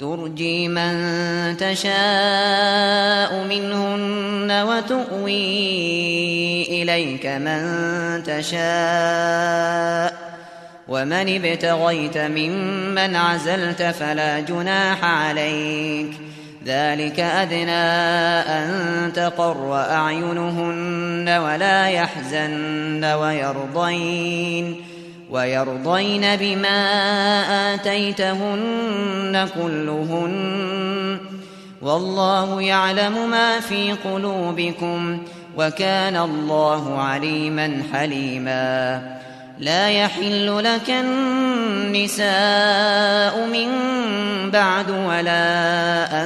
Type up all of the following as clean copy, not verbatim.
ترجي من تشاء منهن وتؤوي إليك من تشاء، ومن ابتغيت ممن عزلت فلا جناح عليك، ذلك أدنى أن تقر أعينهن ولا يحزن ويرضين بما آتيتهن كلهن، والله يعلم ما في قلوبكم، وكان الله عليما حليما. لا يحل لك النساء من بعد ولا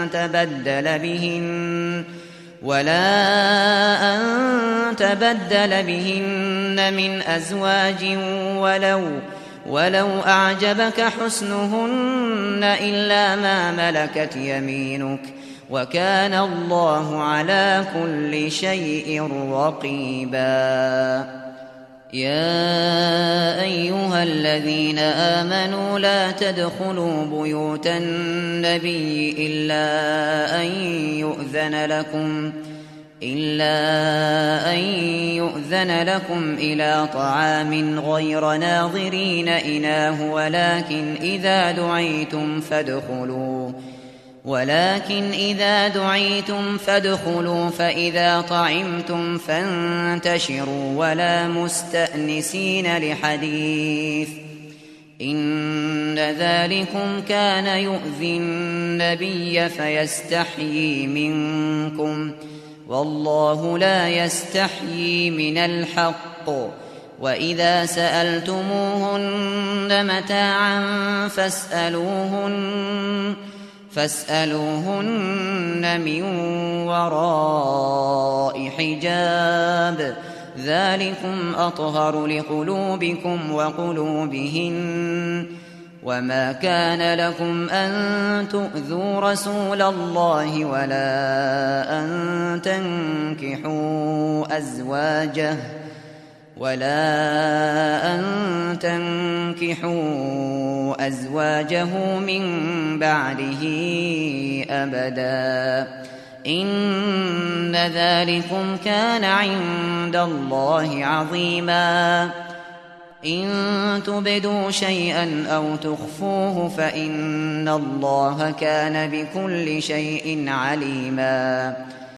أن تبدل بهن من أزواج ولو أعجبك حسنهن إلا ما ملكت يمينك، وكان الله على كل شيء رقيبا. يا أيها الذين آمنوا لا تدخلوا بيوت النبي إلا أن يؤذن لكم إلى طعام غير ناظرين إناه، ولكن إذا دعيتم فادخلوا، فإذا طعمتم فانتشروا ولا مستأنسين لحديث، إن ذلكم كان يؤذي النبي فيستحيي منكم، والله لا يستحيي من الحق. وإذا سألتموهن متاعا فاسألوهن من وراء حجاب، ذلكم أطهر لقلوبكم وقلوبهن. وما كان لكم أن تؤذوا رسول الله ولا أن تنكحوا أزواجه من بعده أبدا، إن ذلكم كان عند الله عظيما. إن تبدوا شيئا أو تخفوه فإن الله كان بكل شيء عليما.